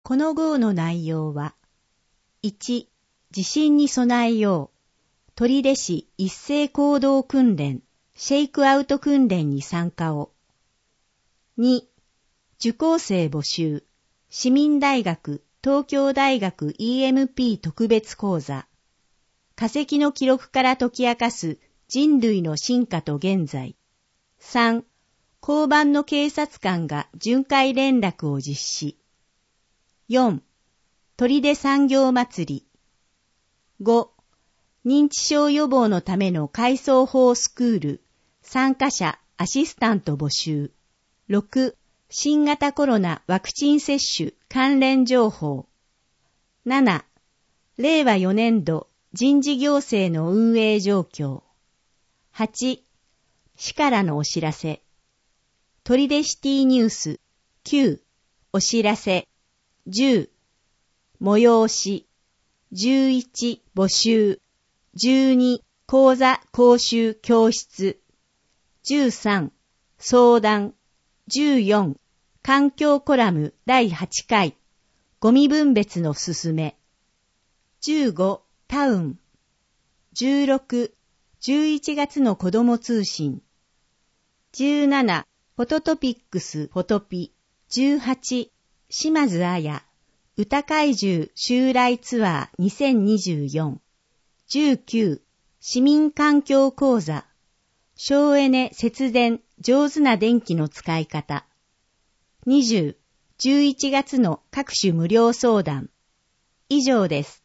この号の内容は、1、地震に備えよう、取手市一斉行動訓練、シェイクアウト訓練に参加を。2、受講生募集、市民大学、東京大学 EMP 特別講座。化石の記録から解き明かす人類の進化と現在。3、交番の警察官が巡回連絡を実施。4、取手産業祭り。5、認知症予防のための改装法スクール、参加者、アシスタント募集。6、新型コロナワクチン接種関連情報。7、令和4年度人事行政の運営状況。8、市からのお知らせ。取手シティニュース。9、お知らせ。10、催し。11、募集。12、講座講習教室。13、相談。14、環境コラム第8回。ゴミ分別のすすめ。15、タウン。16、11月の子ども通信。17、フォトトピックスフォトピ。18、島津彩。歌怪獣襲来ツアー2024。19、市民環境講座。省エネ節電上手な電気の使い方。20、11月の各種無料相談。以上です。